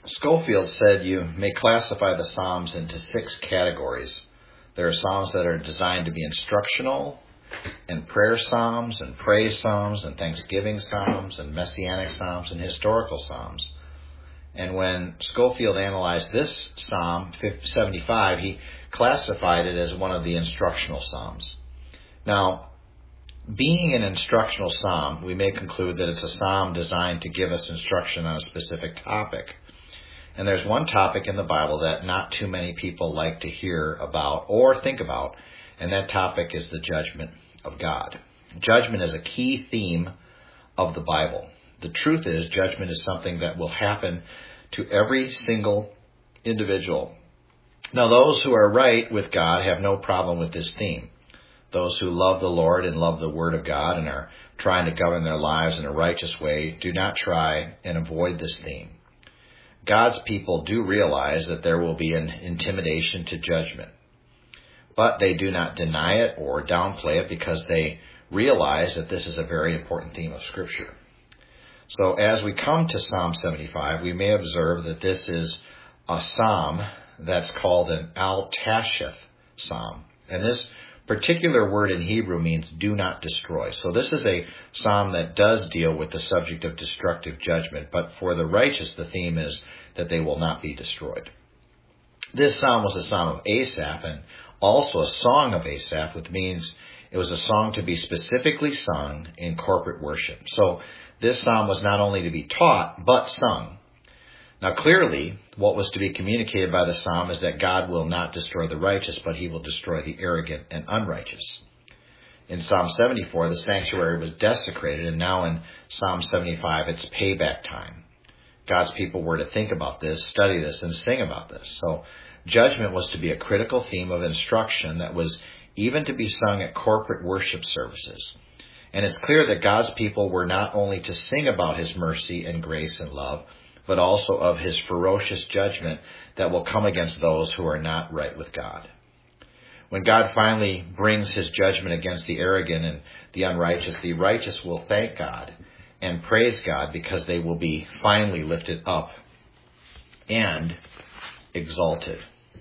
Schofield said you may classify the Psalms into 6 categories. There are Psalms that are designed to be instructional, and prayer Psalms, and praise Psalms, and thanksgiving Psalms, and messianic Psalms, and historical Psalms. And when Schofield analyzed this Psalm 75, he classified it as one of the instructional Psalms. Now, being an instructional Psalm, we may conclude that it's a Psalm designed to give us instruction on a specific topic. And there's one topic in the Bible that not too many people like to hear about or think about, and that topic is the judgment of God. Judgment is a key theme of the Bible. The truth is, judgment is something that will happen to every single individual. Now, those who are right with God have no problem with this theme. Those who love the Lord and love the Word of God and are trying to govern their lives in a righteous way do not try and avoid this theme. God's people do realize that there will be an intimidation to judgment, but they do not deny it or downplay it because they realize that this is a very important theme of Scripture. So as we come to Psalm 75, we may observe that this is a psalm that's called an Al-Tashith psalm. And this particular word in Hebrew means do not destroy. So this is a psalm that does deal with the subject of destructive judgment, but for the righteous, the theme is that they will not be destroyed. This psalm was a psalm of Asaph and also a song of Asaph, which means it was a song to be specifically sung in corporate worship. So this psalm was not only to be taught, but sung. Now clearly, what was to be communicated by the psalm is that God will not destroy the righteous, but he will destroy the arrogant and unrighteous. In Psalm 74, the sanctuary was desecrated, and now in Psalm 75, it's payback time. God's people were to think about this, study this, and sing about this. So judgment was to be a critical theme of instruction that was even to be sung at corporate worship services. And it's clear that God's people were not only to sing about his mercy and grace and love, but also of his ferocious judgment that will come against those who are not right with God. When God finally brings his judgment against the arrogant and the unrighteous, the righteous will thank God and praise God because they will be finally lifted up and exalted.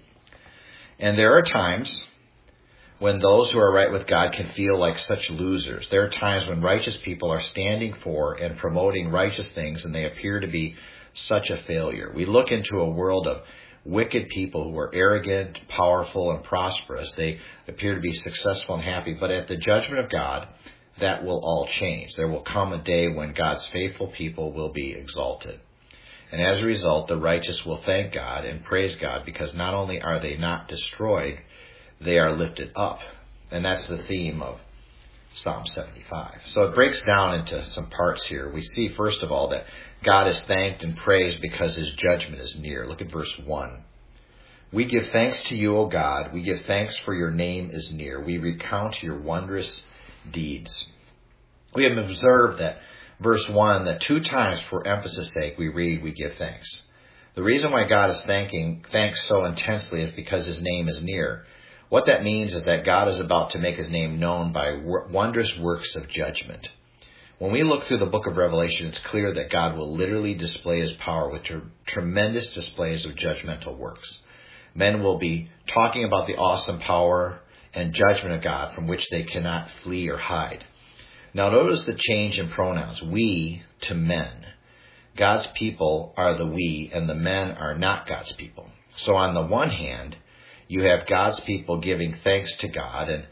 And there are times when those who are right with God can feel like such losers. There are times when righteous people are standing for and promoting righteous things and they appear to be such a failure. We look into a world of wicked people who are arrogant, powerful, and prosperous. They appear to be successful and happy, but at the judgment of God, that will all change. There will come a day when God's faithful people will be exalted. And as a result, the righteous will thank God and praise God because not only are they not destroyed, they are lifted up. And that's the theme of Psalm 75. So it breaks down into some parts here. We see, first of all, that God is thanked and praised because his judgment is near. Look at verse 1. We give thanks to you, O God. We give thanks for your name is near. We recount your wondrous deeds. We have observed that verse 1, that 2 times for emphasis sake we read, we give thanks. The reason why God is thanks so intensely is because his name is near. What that means is that God is about to make his name known by wondrous works of judgment. When we look through the book of Revelation, it's clear that God will literally display his power with tremendous displays of judgmental works. Men will be talking about the awesome power and judgment of God from which they cannot flee or hide. Now notice the change in pronouns, we to men. God's people are the we, and the men are not God's people. So on the one hand, you have God's people giving thanks to God,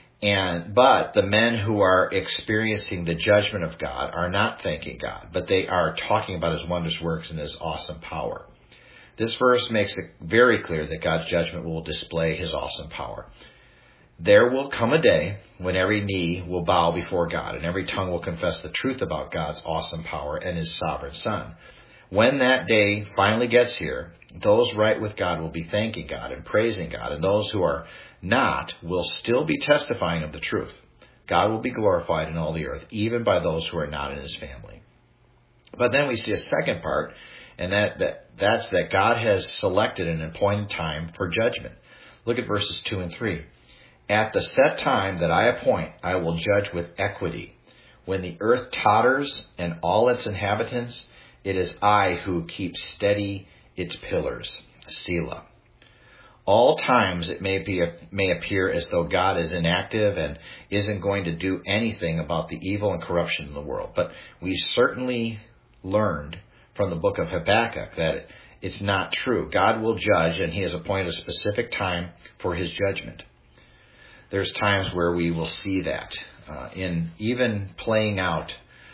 but the men who are experiencing the judgment of God are not thanking God, but they are talking about his wondrous works and his awesome power. This verse makes it very clear that God's judgment will display his awesome power. There will come a day when every knee will bow before God and every tongue will confess the truth about God's awesome power and his sovereign Son. When that day finally gets here, those right with God will be thanking God and praising God, and those who are not will still be testifying of the truth. God will be glorified in all the earth, even by those who are not in his family. But then we see a second part, and that's that God has selected an appointed time for judgment. Look at verses 2 and 3. At the set time that I appoint, I will judge with equity. When the earth totters and all its inhabitants, it is I who keep steady its pillars. Selah. All times it may appear as though God is inactive and isn't going to do anything about the evil and corruption in the world. But we certainly learned from the book of Habakkuk that it's not true. God will judge, and he has appointed a specific time for his judgment. There's times where we will see that in even playing out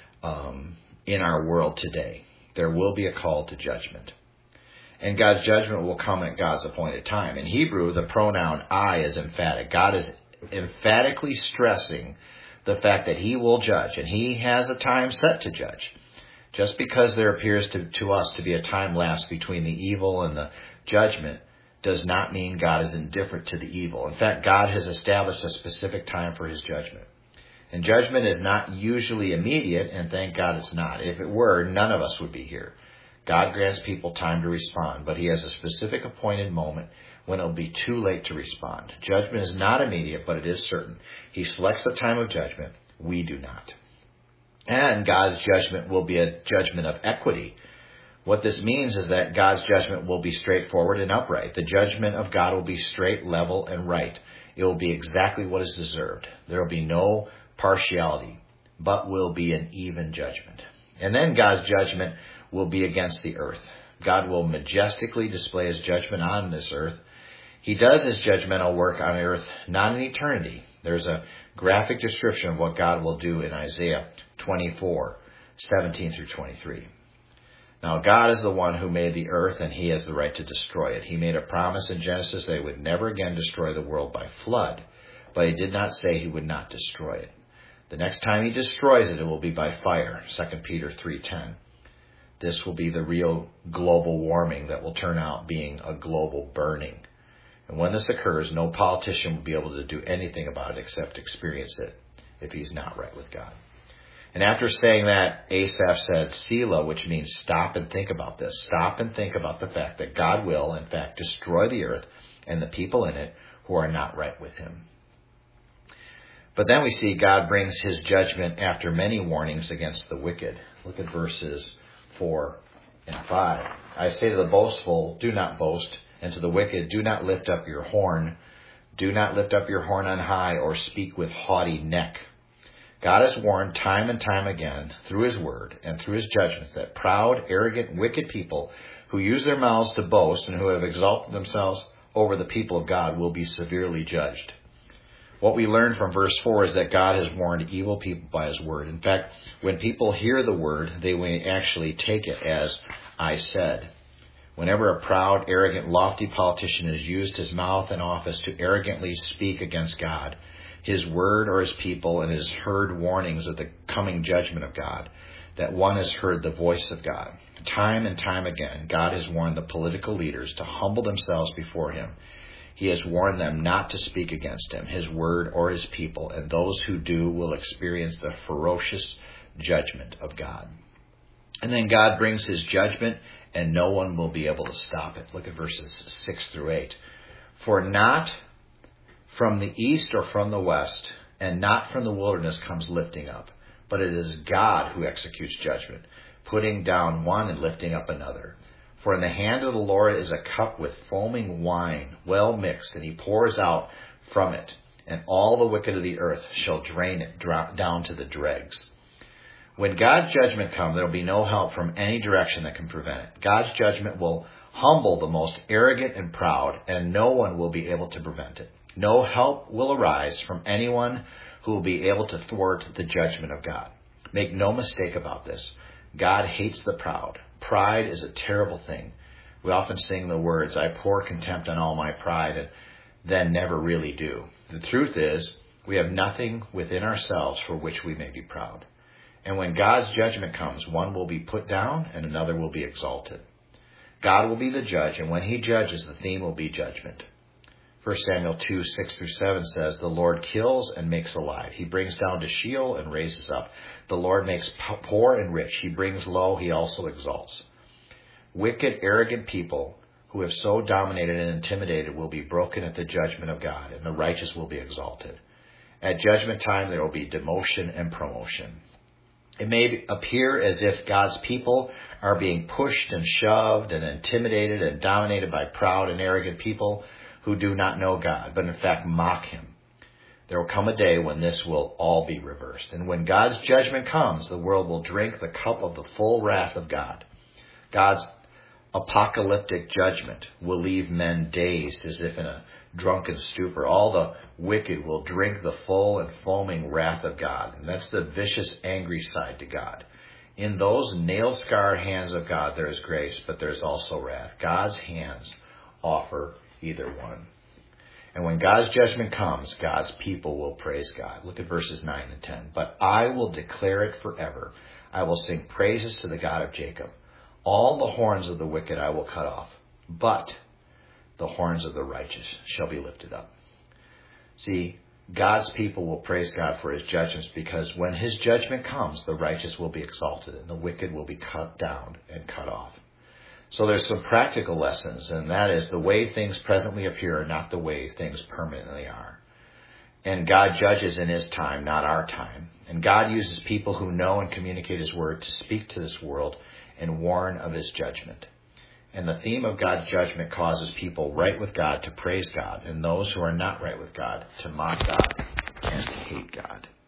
in our world today. There will be a call to judgment. And God's judgment will come at God's appointed time. In Hebrew, the pronoun I is emphatic. God is emphatically stressing the fact that he will judge, and he has a time set to judge. Just because there appears to us to be a time lapse between the evil and the judgment does not mean God is indifferent to the evil. In fact, God has established a specific time for his judgment. And judgment is not usually immediate, and thank God it's not. If it were, none of us would be here. God grants people time to respond, but he has a specific appointed moment when it will be too late to respond. Judgment is not immediate, but it is certain. He selects the time of judgment. We do not. And God's judgment will be a judgment of equity. What this means is that God's judgment will be straightforward and upright. The judgment of God will be straight, level, and right. It will be exactly what is deserved. There will be no partiality, but will be an even judgment. And then God's judgment will be against the earth. God will majestically display his judgment on this earth. He does his judgmental work on earth, not in eternity. There's a graphic description of what God will do in Isaiah 24:17 through 23. Now, God is the one who made the earth, and he has the right to destroy it. He made a promise in Genesis that he would never again destroy the world by flood, but he did not say he would not destroy it. The next time he destroys it, it will be by fire, 2 Peter 3:10. This will be the real global warming that will turn out being a global burning. And when this occurs, no politician will be able to do anything about it except experience it if he's not right with God. And after saying that, Asaph said, Selah, which means stop and think about this. Stop and think about the fact that God will, in fact, destroy the earth and the people in it who are not right with him. But then we see God brings his judgment after many warnings against the wicked. Look at verses 4 and 5. I say to the boastful, do not boast, and to the wicked, do not lift up your horn. Do not lift up your horn on high or speak with haughty neck. God has warned time and time again through his word and through his judgments that proud, arrogant, wicked people who use their mouths to boast and who have exalted themselves over the people of God will be severely judged. What we learn from verse 4 is that God has warned evil people by his word. In fact, when people hear the word, they will actually take it as I said. Whenever a proud, arrogant, lofty politician has used his mouth and office to arrogantly speak against God, his word or his people, and has heard warnings of the coming judgment of God, that one has heard the voice of God. Time and time again, God has warned the political leaders to humble themselves before him. He has warned them not to speak against him, his word, or his people, and those who do will experience the ferocious judgment of God. And then God brings his judgment, and no one will be able to stop it. Look at verses 6 through 8. For not from the east or from the west, and not from the wilderness comes lifting up, but it is God who executes judgment, putting down one and lifting up another. For in the hand of the Lord is a cup with foaming wine, well mixed, and he pours out from it, and all the wicked of the earth shall drain it down to the dregs. When God's judgment comes, there will be no help from any direction that can prevent it. God's judgment will humble the most arrogant and proud, and no one will be able to prevent it. No help will arise from anyone who will be able to thwart the judgment of God. Make no mistake about this. God hates the proud. Pride is a terrible thing. We often sing the words, I pour contempt on all my pride, and then never really do. The truth is, we have nothing within ourselves for which we may be proud. And when God's judgment comes, one will be put down and another will be exalted. God will be the judge, and when he judges, the theme will be judgment. 1 Samuel 2, 6 through 7 says, the Lord kills and makes alive. He brings down to Sheol and raises up. The Lord makes poor and rich. He brings low. He also exalts. Wicked, arrogant people who have so dominated and intimidated will be broken at the judgment of God, and the righteous will be exalted. At judgment time, there will be demotion and promotion. It may appear as if God's people are being pushed and shoved and intimidated and dominated by proud and arrogant people who do not know God, but in fact mock him. There will come a day when this will all be reversed. And when God's judgment comes, the world will drink the cup of the full wrath of God. God's apocalyptic judgment will leave men dazed as if in a drunken stupor. All the wicked will drink the full and foaming wrath of God. And that's the vicious, angry side to God. In those nail-scarred hands of God, there is grace, but there's also wrath. God's hands offer either one. And when God's judgment comes, God's people will praise God. Look at verses 9 and 10. But I will declare it forever. I will sing praises to the God of Jacob. All the horns of the wicked I will cut off, but the horns of the righteous shall be lifted up. See, God's people will praise God for his judgments, because when his judgment comes, the righteous will be exalted and the wicked will be cut down and cut off. So there's some practical lessons, and that is the way things presently appear are not the way things permanently are. And God judges in his time, not our time. And God uses people who know and communicate his word to speak to this world and warn of his judgment. And the theme of God's judgment causes people right with God to praise God, and those who are not right with God to mock God and to hate God.